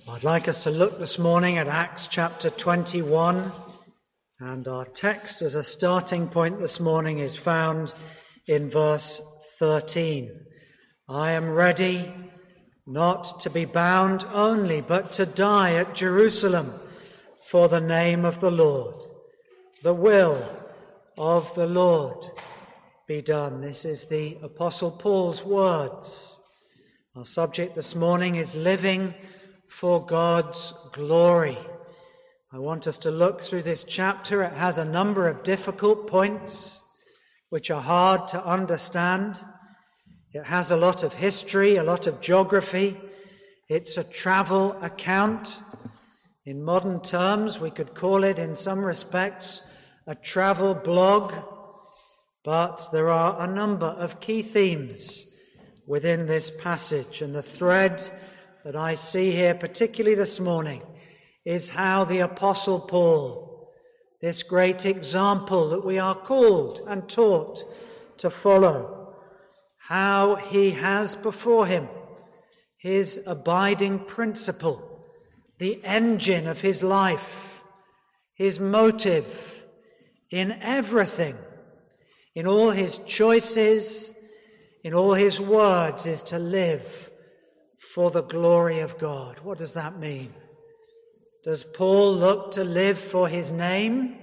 I'd like us to look this morning at Acts chapter 21, and our text as a starting point this morning is found in verse 13. I am ready not to be bound only, but to die at Jerusalem for the name of the Lord. The will of the Lord be done. This is the Apostle Paul's words. Our subject this morning is living for God's glory. I want us to look through this chapter. It has a number of difficult points which are hard to understand. It has a lot of history, a lot of geography. It's a travel account. In modern terms, we could call it, in some respects, a travel blog. But there are a number of key themes within this passage, and the thread that I see here, particularly this morning, is how the Apostle Paul, this great example that we are called and taught to follow, how he has before him his abiding principle, the engine of his life, his motive in everything, in all his choices, in all his words, is to live for the glory of God. What does that mean? Does Paul look to live for his name?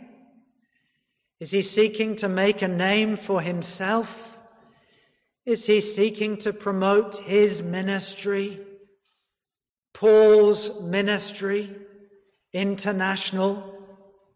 Is he seeking to make a name for himself? Is he seeking to promote his ministry, Paul's ministry, international?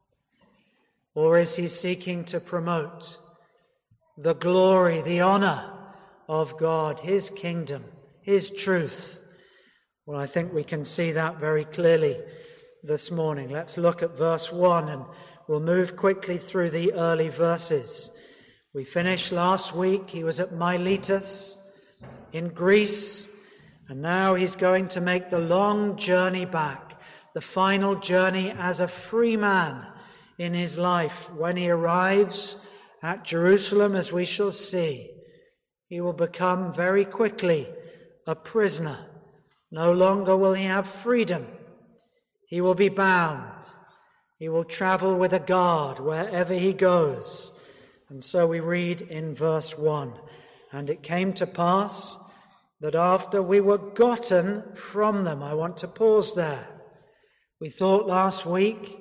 Or is he seeking to promote the glory, the honor of God, his kingdom, his truth? Well, I think we can see that very clearly this morning. Let's look at verse 1 and we'll move quickly through the early verses. We finished last week. He was at Miletus in Greece, and now he's going to make the long journey back, the final journey as a free man in his life. When he arrives at Jerusalem, as we shall see, he will become very quickly a prisoner. No longer will he have freedom. He will be bound. He will travel with a guard wherever he goes. And so we read in verse 1, and it came to pass that after we were gotten from them. I want to pause there. We thought last week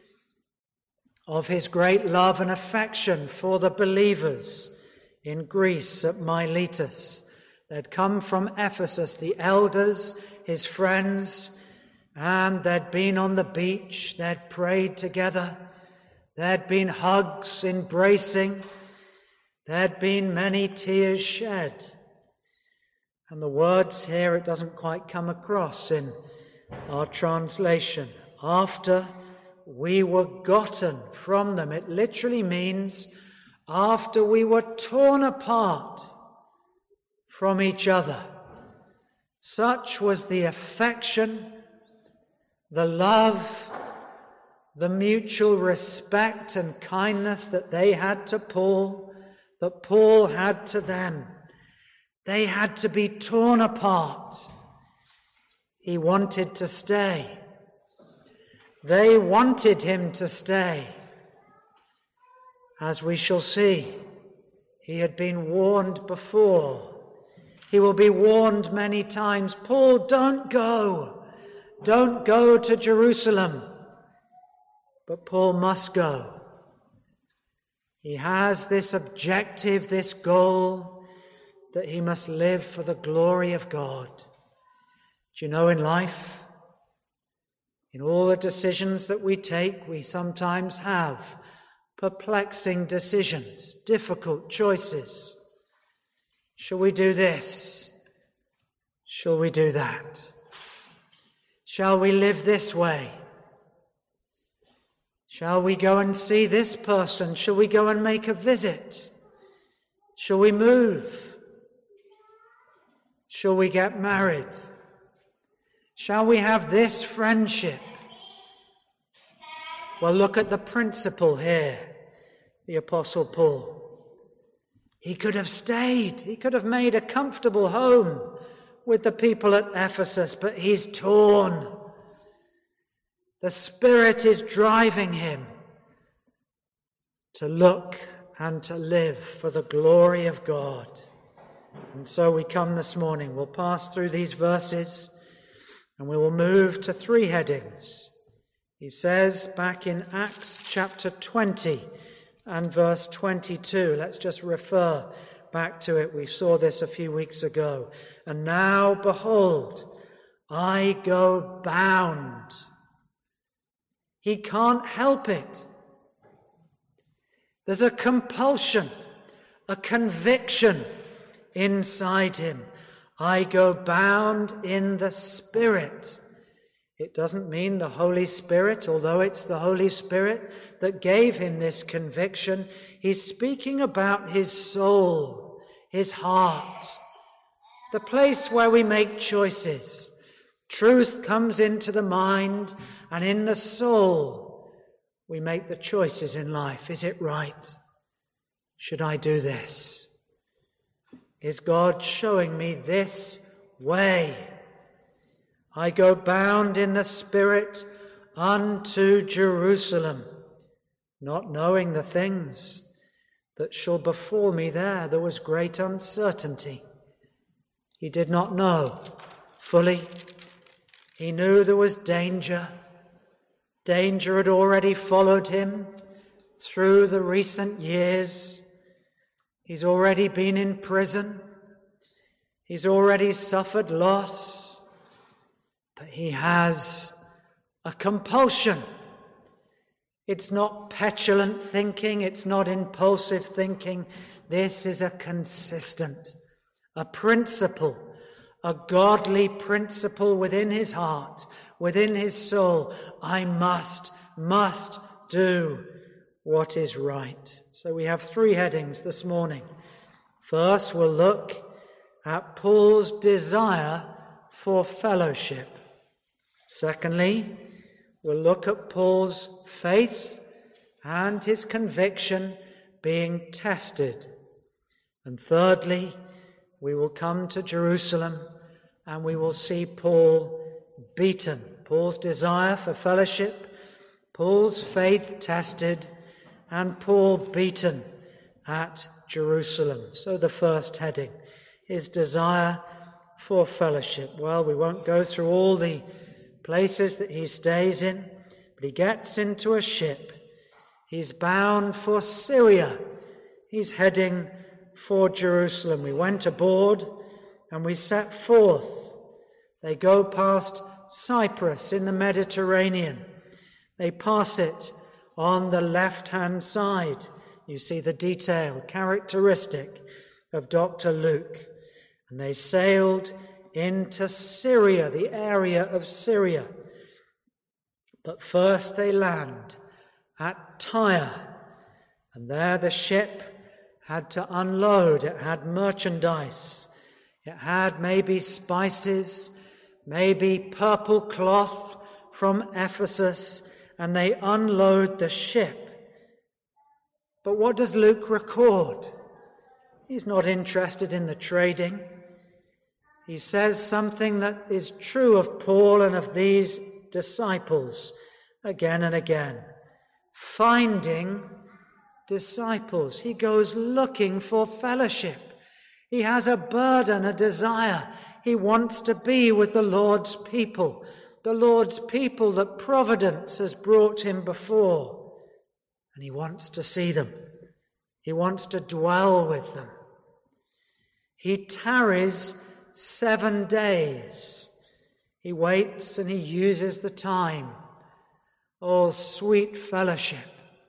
of his great love and affection for the believers in Greece at Miletus. They'd come from Ephesus, the elders, his friends, and they'd been on the beach, they'd prayed together, there'd been hugs, embracing, there'd been many tears shed. And the words here, it doesn't quite come across in our translation. After we were gotten from them. It literally means after we were torn apart from each other. Such was the affection, the love, the mutual respect and kindness that they had to Paul, that Paul had to them. They had to be torn apart. He wanted to stay. They wanted him to stay. As we shall see, he had been warned before. He will be warned many times. Paul, don't go. Don't go to Jerusalem. But Paul must go. He has this objective, this goal, that he must live for the glory of God. Do you know, in life, in all the decisions that we take, we sometimes have perplexing decisions, difficult choices. Shall we do this? Shall we do that? Shall we live this way? Shall we go and see this person? Shall we go and make a visit? Shall we move? Shall we get married? Shall we have this friendship? Well, look at the principle here, the Apostle Paul. He could have stayed. He could have made a comfortable home with the people at Ephesus, but he's torn The Spirit is driving him to look and to live for the glory of God. And so we come this morning. We'll pass through these verses and we will move to 3 headings. He says back in Acts chapter 20 and verse 22, let's just refer back to it. We saw this a few weeks ago. And now, behold, I go bound. He can't help it. There's a compulsion, a conviction inside him. I go bound in the Spirit. It doesn't mean the Holy Spirit, although it's the Holy Spirit that gave him this conviction. He's speaking about his soul, his heart, the place where we make choices. Truth comes into the mind, and in the soul we make the choices in life. Is it right? Should I do this? Is God showing me this way? I go bound in the Spirit unto Jerusalem, not knowing the things that shall befall me there. There was great uncertainty. He did not know fully. He knew there was danger. Danger had already followed him through the recent years. He's already been in prison. He's already suffered loss. But he has a compulsion. It's not petulant thinking. It's not impulsive thinking. This is a consistent, a principle, a godly principle within his heart, within his soul. I must do what is right. So we have 3 headings this morning. First, we'll look at Paul's desire for fellowship. Secondly, we'll look at Paul's faith and his conviction being tested. And thirdly, we will come to Jerusalem and we will see Paul beaten. Paul's desire for fellowship, Paul's faith tested, and Paul beaten at Jerusalem. So the first heading, his desire for fellowship. Well, we won't go through all the places that he stays in, but he gets into a ship. He's bound for Syria. He's heading for Jerusalem. We went aboard and we set forth. They go past Cyprus in the Mediterranean. They pass it on the left-hand side. You see the detail, characteristic of Dr. Luke. And they sailed into Syria, the area of Syria. But first they land at Tyre. And there the ship had to unload. It had merchandise. It had maybe spices, maybe purple cloth from Ephesus, and they unload the ship. But what does Luke record? He's not interested in the trading. He says something that is true of Paul and of these disciples again and again. Finding disciples. He goes looking for fellowship. He has a burden, a desire. He wants to be with the Lord's people that providence has brought him before. And he wants to see them. He wants to dwell with them. He tarries 7 days. He waits and he uses the time. Oh, sweet fellowship.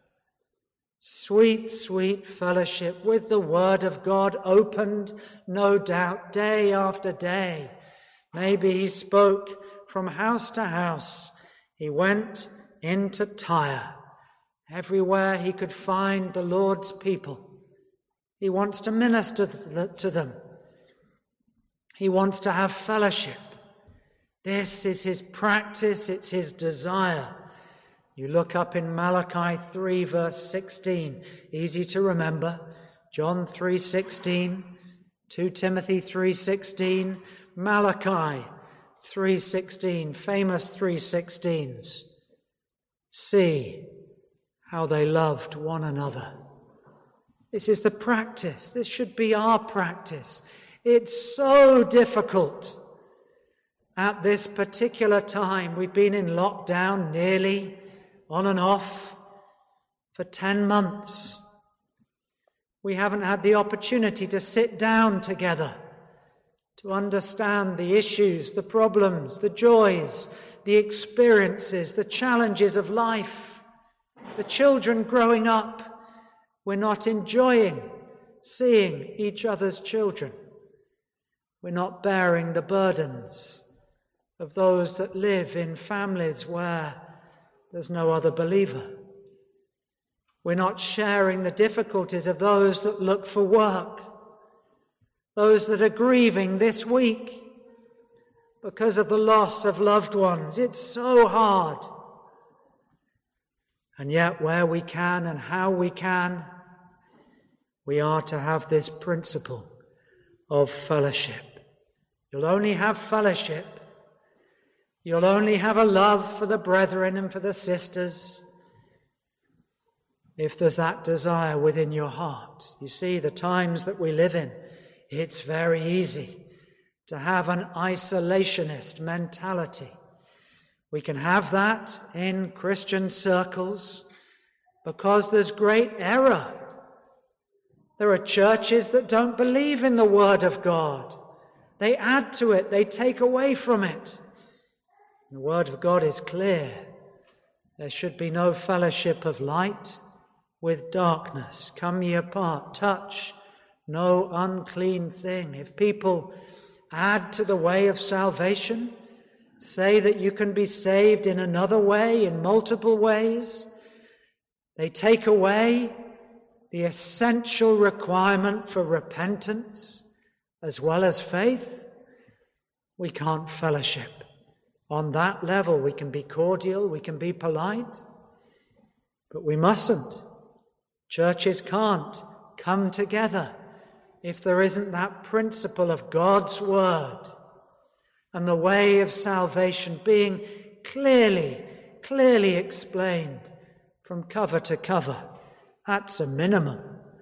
Sweet, sweet fellowship with the Word of God, opened, no doubt, day after day. Maybe he spoke from house to house. He went into Tyre. Everywhere he could find the Lord's people. He wants to minister to them. He wants to have fellowship. This is his practice, it's his desire. You look up in Malachi 3 verse 16, easy to remember. John 3:16, 2 Timothy 3:16, Malachi 3:16, famous 3:16s. see how they loved one another. This is the practice. This should be our practice. It's so difficult at this particular time. We've been in lockdown nearly on and off for 10 months. We haven't had the opportunity to sit down together to understand the issues, the problems, the joys, the experiences, the challenges of life. The children growing up, we're not enjoying seeing each other's children. We're not bearing the burdens of those that live in families where there's no other believer. We're not sharing the difficulties of those that look for work, those that are grieving this week because of the loss of loved ones. It's so hard. And yet, where we can and how we can, we are to have this principle of fellowship. You'll only have fellowship. You'll only have a love for the brethren and for the sisters if there's that desire within your heart. You see, the times that we live in, it's very easy to have an isolationist mentality. We can have that in Christian circles because there's great error. There are churches that don't believe in the Word of God. They add to it, they take away from it. The Word of God is clear. There should be no fellowship of light with darkness. Come ye apart, touch no unclean thing. If people add to the way of salvation, say that you can be saved in another way, in multiple ways, they take away the essential requirement for repentance as well as faith. We can't fellowship. On that level, we can be cordial, we can be polite, but we mustn't. Churches can't come together if there isn't that principle of God's Word and the way of salvation being clearly explained from cover to cover. That's a minimum.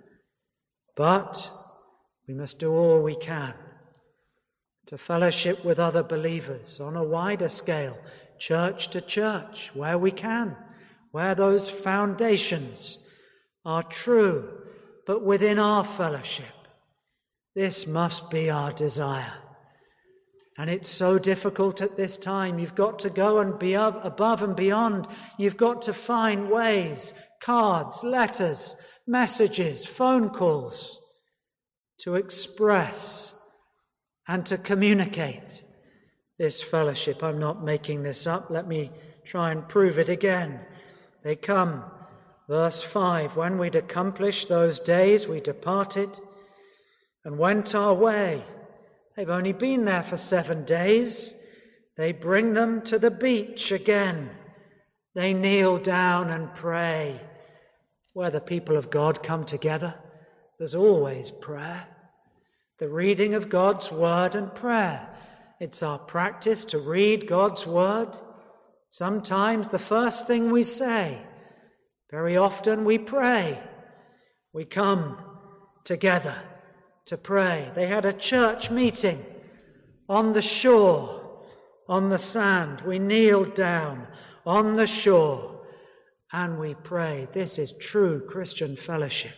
But we must do all we can to fellowship with other believers on a wider scale, church to church, where we can, where those foundations are true, but within our fellowship. This must be our desire. And it's so difficult at this time. You've got to go and be above and beyond. You've got to find ways, cards, letters, messages, phone calls, to express and to communicate this fellowship. I'm not making this up. Let me try and prove it again. They come, verse 5, when we'd accomplished those days, we departed and went our way. They've only been there for 7 days. They bring them to the beach again. They kneel down and pray. Where the people of God come together, there's always prayer. The reading of God's Word and prayer. It's our practice to read God's Word. Sometimes the first thing we say. Very often we pray. We come together to pray. They had a church meeting on the shore, on the sand. We kneeled down on the shore and we prayed. This is true Christian fellowship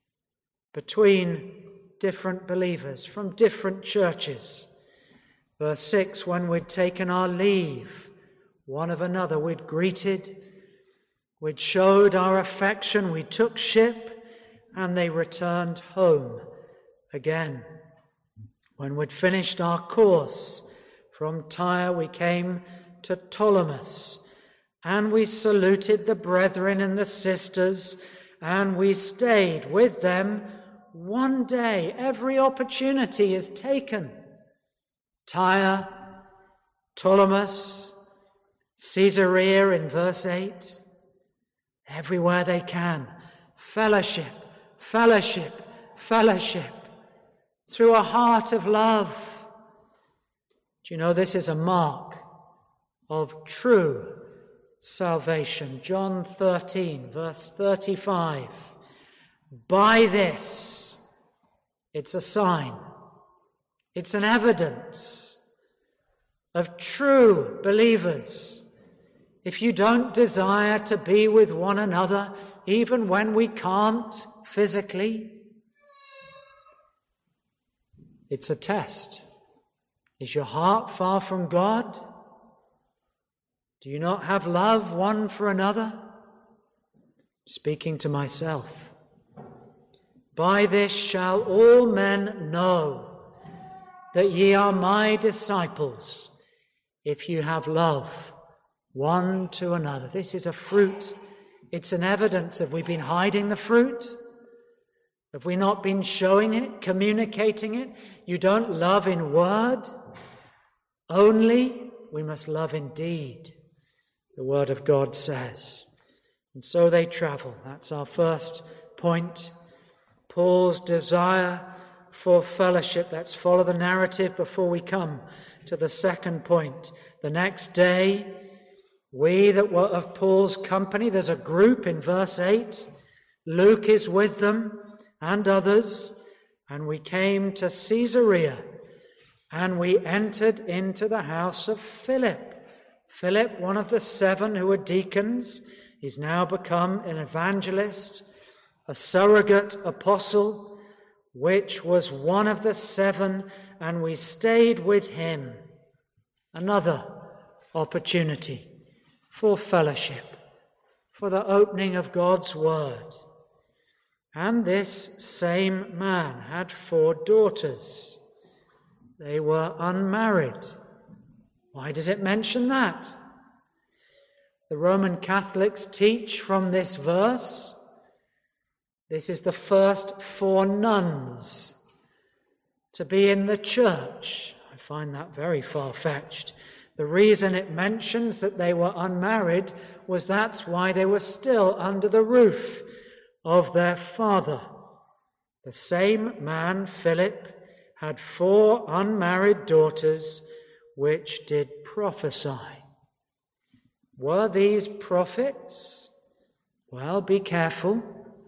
between different believers from different churches. Verse 6, when we'd taken our leave one of another, we'd greeted, we'd showed our affection, we took ship, and they returned home again. When we'd finished our course from Tyre, we came to Ptolemais, and we saluted the brethren and the sisters, and we stayed with them 1 day. Every opportunity is taken. Tyre, Ptolemais, Caesarea in verse 8. Everywhere they can. Fellowship, fellowship, fellowship. Through a heart of love. Do you know this is a mark of true salvation. John 13, verse 35. By this, it's a sign, it's an evidence of true believers. If you don't desire to be with one another, even when we can't physically, it's a test. Is your heart far from God? Do you not have love one for another? Speaking to myself. By this shall all men know that ye are my disciples, if you have love one to another. This is a fruit. It's an evidence. Have we been hiding the fruit? Have we not been showing it, communicating it? You don't love in word only, we must love in deed, the word of God says. And so they travel. That's our first point. Paul's desire for fellowship. Let's follow the narrative before we come to the second point. The next day, we that were of Paul's company, there's a group in verse 8. Luke is with them and others, and we came to Caesarea, and we entered into the house of Philip. Philip, one of the 7 who were deacons, is now become an evangelist, a surrogate apostle, which was one of the 7, and we stayed with him. Another opportunity for fellowship, for the opening of God's word. And this same man had 4 daughters. They were unmarried. Why does it mention that? The Roman Catholics teach from this verse, this is the first 4 nuns to be in the church. I find that very far-fetched. The reason it mentions that they were unmarried was that's why they were still under the roof of their father. The same man, Philip, had 4 unmarried daughters which did prophesy. Were these prophets? Well, be careful.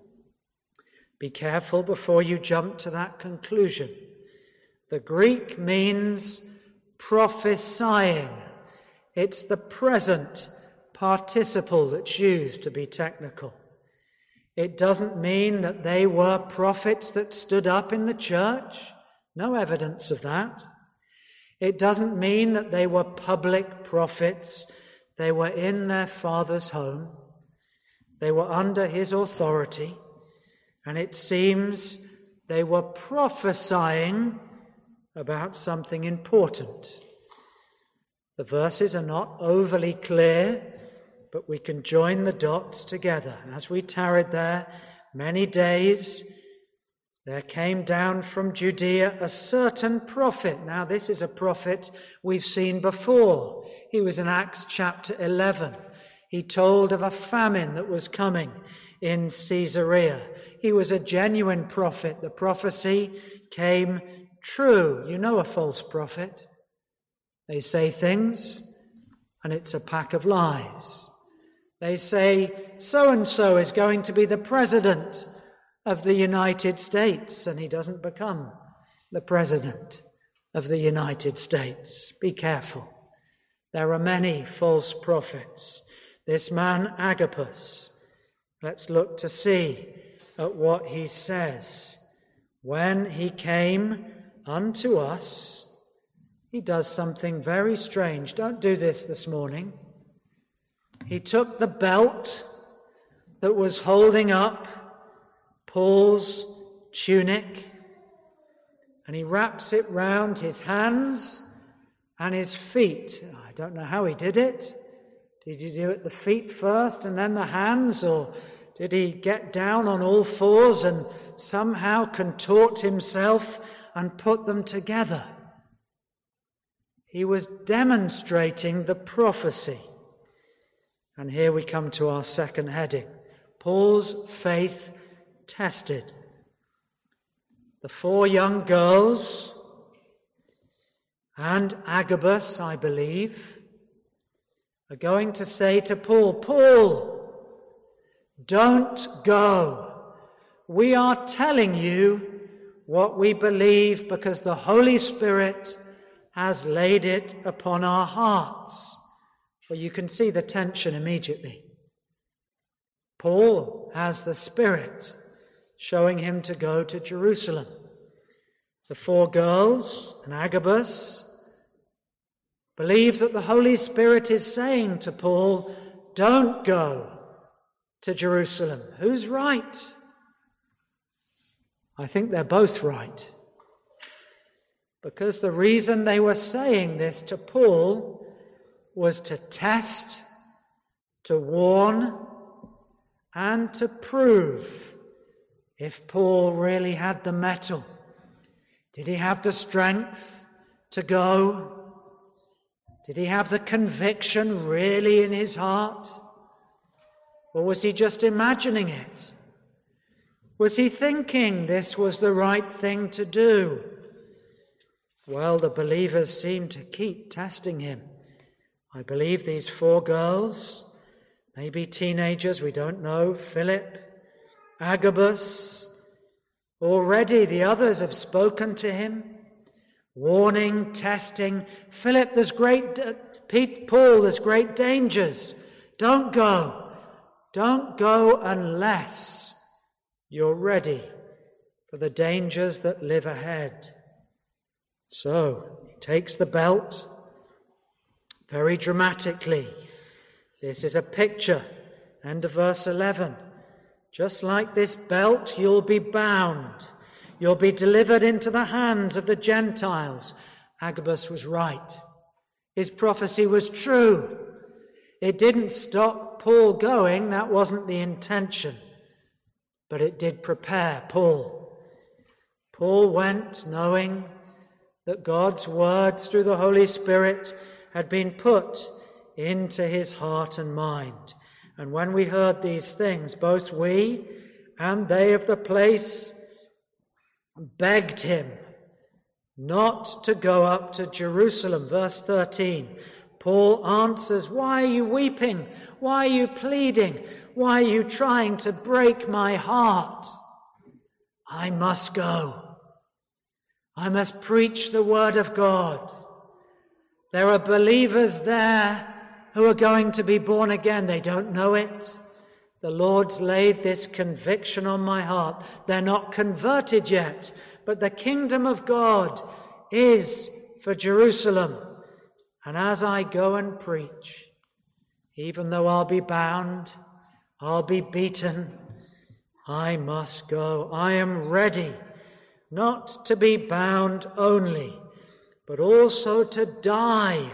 Be careful before you jump to that conclusion. The Greek means prophesying. It's the present participle that's used, to be technical. It doesn't mean that they were prophets that stood up in the church. No evidence of that. It doesn't mean that they were public prophets. They were in their father's home. They were under his authority. And it seems they were prophesying about something important. The verses are not overly clear, but we can join the dots together. As we tarried there many days, there came down from Judea a certain prophet. Now, this is a prophet we've seen before. He was in Acts chapter 11. He told of a famine that was coming in Caesarea. He was a genuine prophet. The prophecy came true. You know a false prophet. They say things, and it's a pack of lies. They say, so-and-so is going to be the president of the United States, and he doesn't become the president of the United States. Be careful. There are many false prophets. This man, Agabus, let's look to see at what he says. When he came unto us, he does something very strange. Don't do this morning. He took the belt that was holding up Paul's tunic, and he wraps it round his hands and his feet. I don't know how he did it. Did he do it the feet first and then the hands, or did he get down on all fours and somehow contort himself and put them together? He was demonstrating the prophecy. And here we come to our second heading. Paul's faith tested. The 4 young girls and Agabus, I believe, are going to say to Paul, Paul, don't go. We are telling you what we believe because the Holy Spirit has laid it upon our hearts. Well, you can see the tension immediately. Paul has the Spirit showing him to go to Jerusalem. The 4 girls and Agabus believe that the Holy Spirit is saying to Paul, don't go to Jerusalem. Who's right? I think they're both right. Because the reason they were saying this to Paul was to test, to warn, and to prove if Paul really had the mettle. Did he have the strength to go? Did he have the conviction really in his heart? Or was he just imagining it? Was he thinking this was the right thing to do? Well, the believers seem to keep testing him. I believe these 4 girls, maybe teenagers, we don't know, Philip, Agabus, already the others have spoken to him, warning, testing. Philip, Paul, there's great dangers. Don't go. Don't go unless you're ready for the dangers that live ahead. So, he takes the belt very dramatically. This is a picture. End of verse 11. Just like this belt, you'll be bound. You'll be delivered into the hands of the Gentiles. Agabus was right. His prophecy was true. It didn't stop Paul going. That wasn't the intention. But it did prepare Paul. Paul went knowing that God's word through the Holy Spirit had been put into his heart and mind. And when we heard these things, both we and they of the place begged him not to go up to Jerusalem. Verse 13, Paul answers, why are you weeping? Why are you pleading? Why are you trying to break my heart? I must go. I must preach the word of God. There are believers there who are going to be born again. They don't know it. The Lord's laid this conviction on my heart. They're not converted yet, but the kingdom of God is for Jerusalem. And as I go and preach, even though I'll be bound, I'll be beaten, I must go. I am ready not to be bound only, but also to die.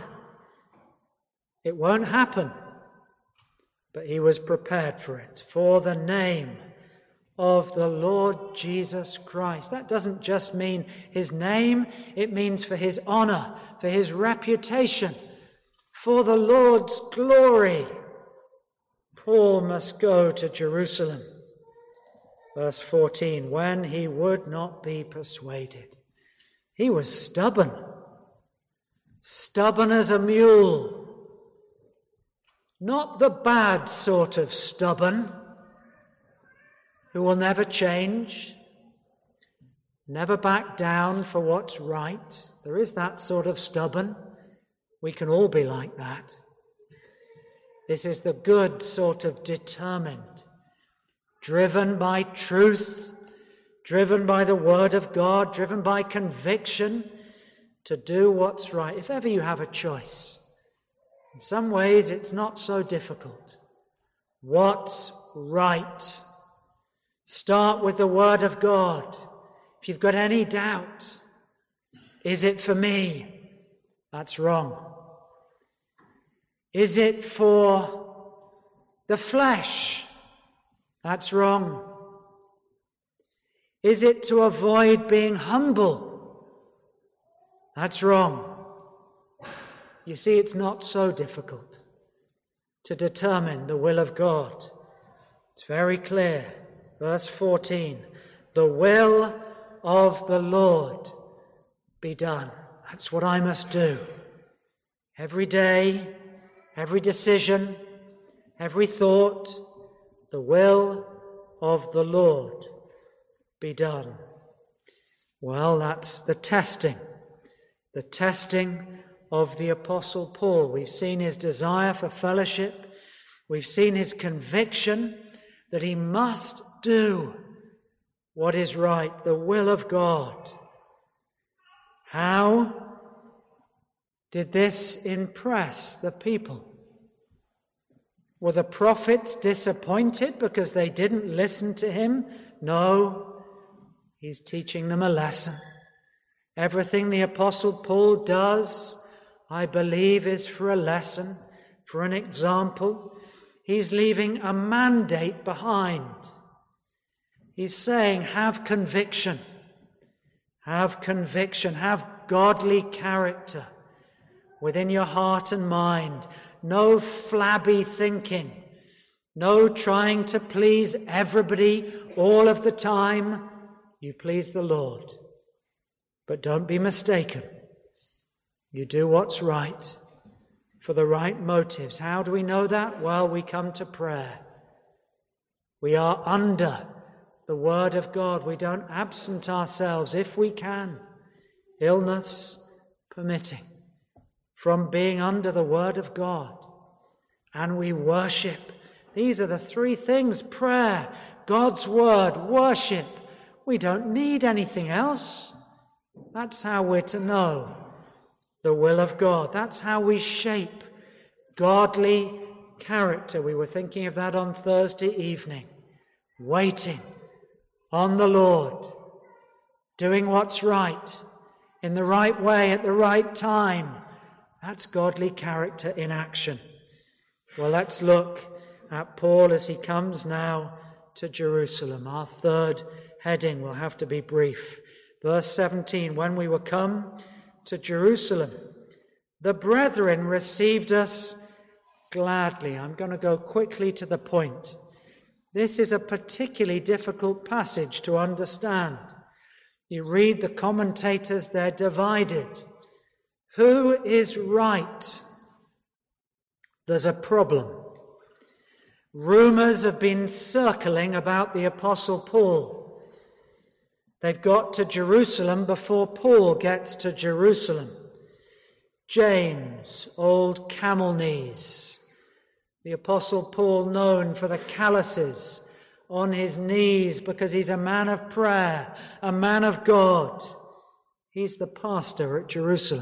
It won't happen, but he was prepared for it, for the name of the Lord Jesus Christ. That doesn't just mean his name, it means for his honor, for his reputation, for the Lord's glory. Paul must go to Jerusalem. Verse 14, when he would not be persuaded. He was stubborn as a mule. Not the bad sort of stubborn, who will never change, never back down for what's right. There is that sort of stubborn. We can all be like that. This is the good sort of determined, driven by truth, driven by the word of God, driven by conviction to do what's right. If ever you have a choice, in some ways it's not so difficult. What's right? Start with the word of God. If you've got any doubt, is it for me? That's wrong. Is it for the flesh? That's wrong. Is it to avoid being humble? That's wrong. You see, it's not so difficult to determine the will of God. It's very clear. Verse 14, the will of the Lord be done. That's what I must do. Every day, every decision, every thought, the will of the Lord be done. Well, that's the testing of the Apostle Paul. We've seen his desire for fellowship. We've seen his conviction that he must do what is right, the will of God. How did this impress the people? Were the prophets disappointed because they didn't listen to him? No, he's teaching them a lesson. Everything the Apostle Paul does, I believe, is for a lesson, for an example. He's leaving a mandate behind. He's saying, have conviction, have godly character within your heart and mind. No flabby thinking, no trying to please everybody all of the time. You please the Lord. But don't be mistaken. You do what's right for the right motives. How do we know that? Well, we come to prayer. We are under the Word of God. We don't absent ourselves, if we can, illness permitting, from being under the Word of God. And we worship. These are the three things: prayer, God's Word, worship. We don't need anything else. That's how we're to know the will of God. That's how we shape godly character. We were thinking of that on Thursday evening. Waiting on the Lord, doing what's right, in the right way, at the right time. That's godly character in action. Well, let's look at Paul as he comes now to Jerusalem. Our third heading will have to be brief. Verse 17, when we were come to Jerusalem, the brethren received us gladly. I'm going to go quickly to the point. This is a particularly difficult passage to understand. You read the commentators, they're divided. Who is right? There's a problem. Rumors have been circling about the Apostle Paul. They've got to Jerusalem before Paul gets to Jerusalem. James, old camel knees. The Apostle Paul, known for the calluses on his knees because he's a man of prayer, a man of God. He's the pastor at Jerusalem.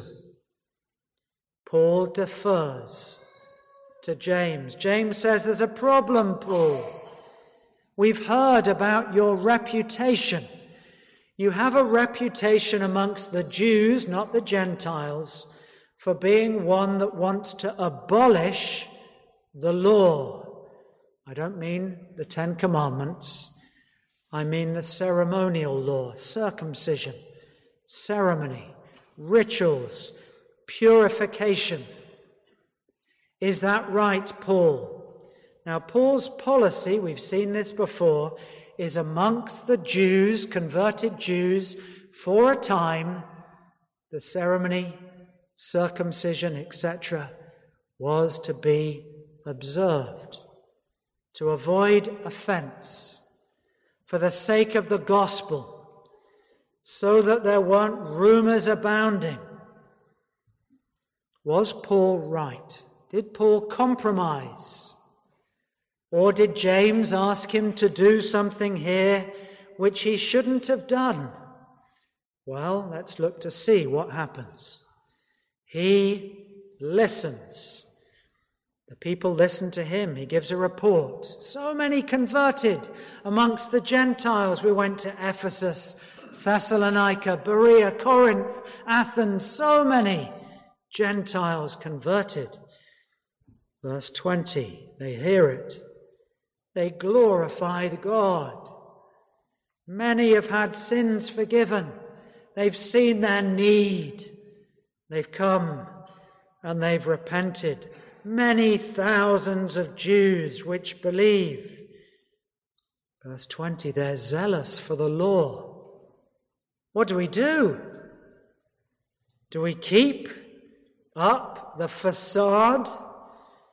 Paul defers to James. James says, there's a problem, Paul. We've heard about your reputation. You have a reputation amongst the Jews, not the Gentiles, for being one that wants to abolish the law. I don't mean the Ten Commandments. I mean the ceremonial law, circumcision, ceremony, rituals, purification. Is that right, Paul? Now, Paul's policy, we've seen this before, is amongst the Jews, converted Jews, for a time, the ceremony, circumcision, etc., was to be observed, to avoid offense, for the sake of the gospel, so that there weren't rumors abounding. Was Paul right? Did Paul compromise? Or did James ask him to do something here which he shouldn't have done? Well, let's look to see what happens. He listens. The people listen to him. He gives a report. So many converted amongst the Gentiles. We went to Ephesus, Thessalonica, Berea, Corinth, Athens. So many Gentiles converted. Verse 20, they hear it. They glorify God. Many have had sins forgiven. They've seen their need. They've come and they've repented. Many thousands of Jews which believe. Verse 20, they're zealous for the law. What do we do? Do we keep up the facade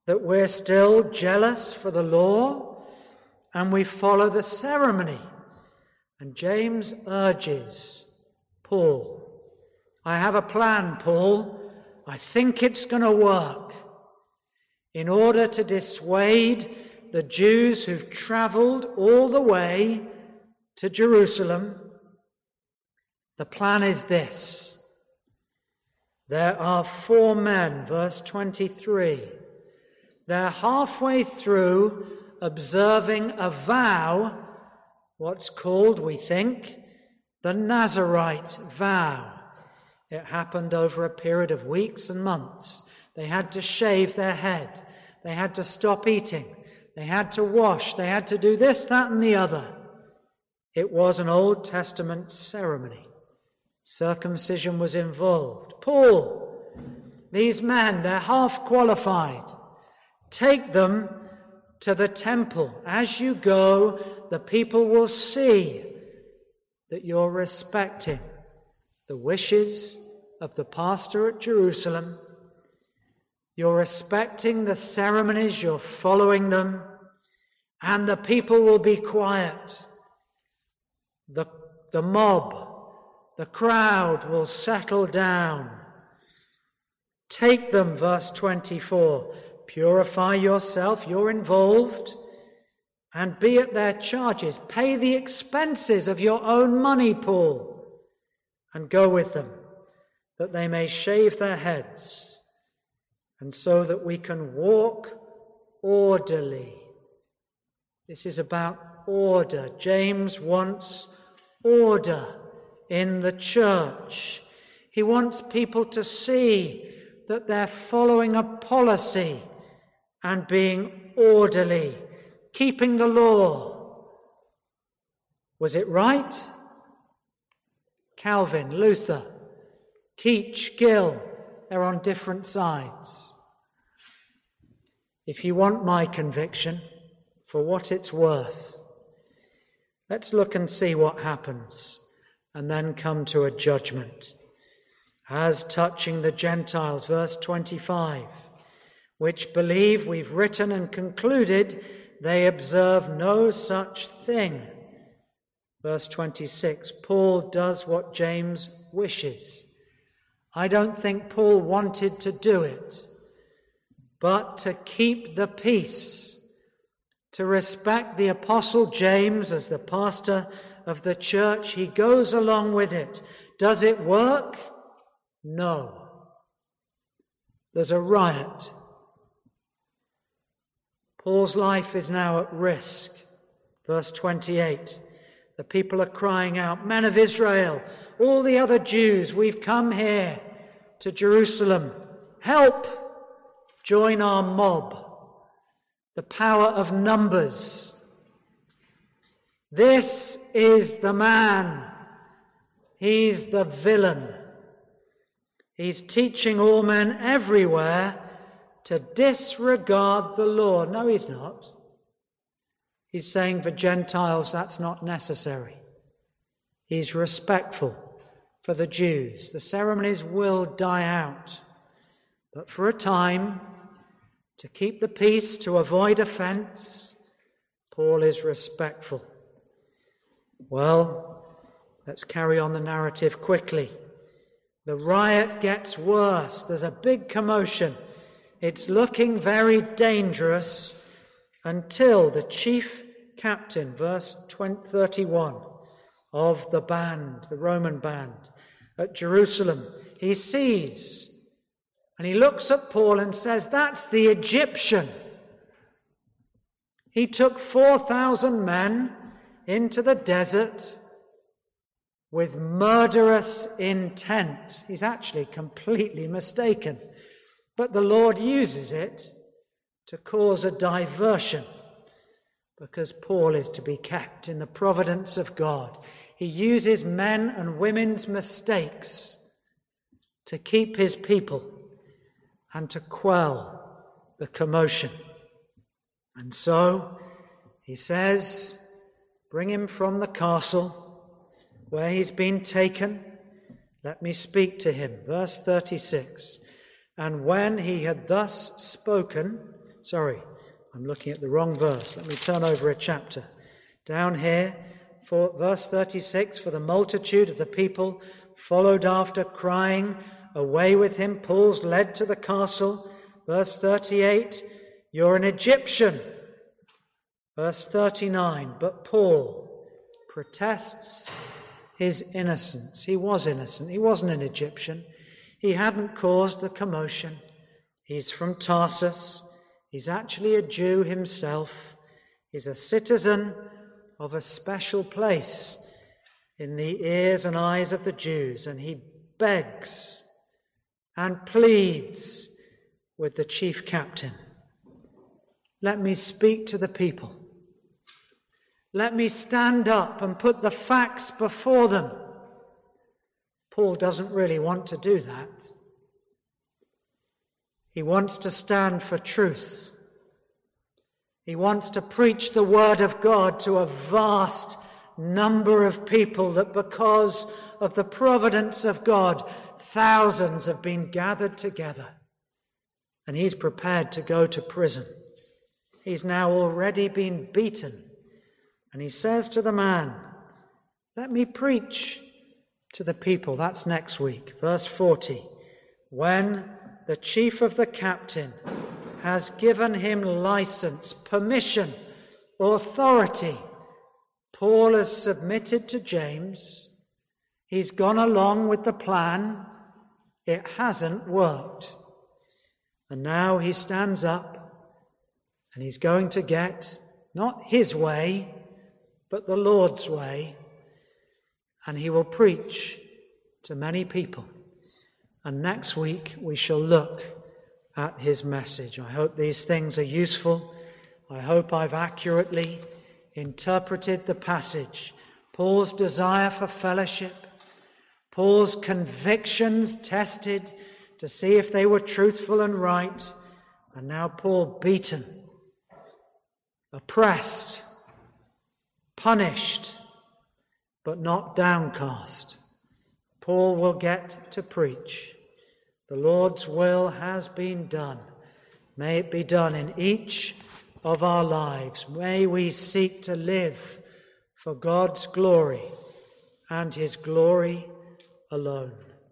that we're still jealous for the law and we follow the ceremony. And James urges Paul, I have a plan, Paul. I think it's going to work. In order to dissuade the Jews who've travelled all the way to Jerusalem, the plan is this. There are 4 men, verse 23. They're halfway through observing a vow, what's called, we think, the Nazirite vow. It happened over a period of weeks and months. They had to shave their head. They had to stop eating. They had to wash. They had to do this, that, and the other. It was an Old Testament ceremony. Circumcision was involved. Paul, these men, they're half qualified. Take them to the temple. As you go, the people will see that you're respecting the wishes of the pastor at Jerusalem. You're respecting the ceremonies, you're following them, and the people will be quiet. The mob, the crowd will settle down. Take them, verse 24. Purify yourself, you're involved, and be at their charges. Pay the expenses of your own money, Paul, and go with them, that they may shave their heads, and so that we can walk orderly. This is about order. James wants order in the church. He wants people to see that they're following a policy and being orderly, keeping the law. Was it right? Calvin, Luther, Keach, Gill, they're on different sides. If you want my conviction, for what it's worth, let's look and see what happens and then come to a judgment. As touching the Gentiles, verse 25, which believe, we've written and concluded, they observe no such thing. Verse 26, Paul does what James wishes. I don't think Paul wanted to do it, but to keep the peace, to respect the Apostle James as the pastor of the church, he goes along with it. Does it work? No. There's a riot. Paul's life is now at risk. Verse 28, the people are crying out, Men of Israel, all the other Jews, we've come here to Jerusalem. Help! Join our mob. The power of numbers. This is the man. He's the villain. He's teaching all men everywhere to disregard the law. No, he's not. He's saying for Gentiles that's not necessary. He's respectful for the Jews. The ceremonies will die out. But for a time, to keep the peace, to avoid offense, Paul is respectful. Well, let's carry on the narrative quickly. The riot gets worse. There's a big commotion. It's looking very dangerous until the chief captain, verse 31, of the band, the Roman band at Jerusalem, he sees and he looks at Paul and says, that's the Egyptian. He took 4,000 men into the desert with murderous intent. He's actually completely mistaken. But the Lord uses it to cause a diversion because Paul is to be kept in the providence of God. He uses men and women's mistakes to keep his people and to quell the commotion. And so he says, bring him from the castle where he's been taken. Let me speak to him. Verse 36. And when he had thus spoken, Sorry, I'm looking at the wrong verse. Let me turn over a chapter. Down here, for verse 36, for the multitude of the people followed after, crying, away with him. Paul's led to the castle. Verse 38, you're an Egyptian. Verse 39, but Paul protests his innocence. He was innocent. He wasn't an Egyptian. He hadn't caused the commotion. He's from Tarsus. He's actually a Jew himself. He's a citizen of a special place in the ears and eyes of the Jews, and he begs and pleads with the chief captain. Let me speak to the people. Let me stand up and put the facts before them. Paul doesn't really want to do that. He wants to stand for truth. He wants to preach the word of God to a vast number of people, that because of the providence of God, thousands have been gathered together. And he's prepared to go to prison. He's now already been beaten. And he says to the man, let me preach to the people. That's next week. Verse 40. When the chief of the captain has given him license, permission, authority, Paul has submitted to James. He's gone along with the plan. It hasn't worked. And now he stands up and he's going to get not his way, but the Lord's way. And he will preach to many people. And next week we shall look at his message. I hope these things are useful. I hope I've accurately interpreted the passage. Paul's desire for fellowship, Paul's convictions tested to see if they were truthful and right, and now Paul beaten, oppressed, punished, but not downcast. Paul will get to preach. The Lord's will has been done. May it be done in each of our lives. May we seek to live for God's glory and his glory alone.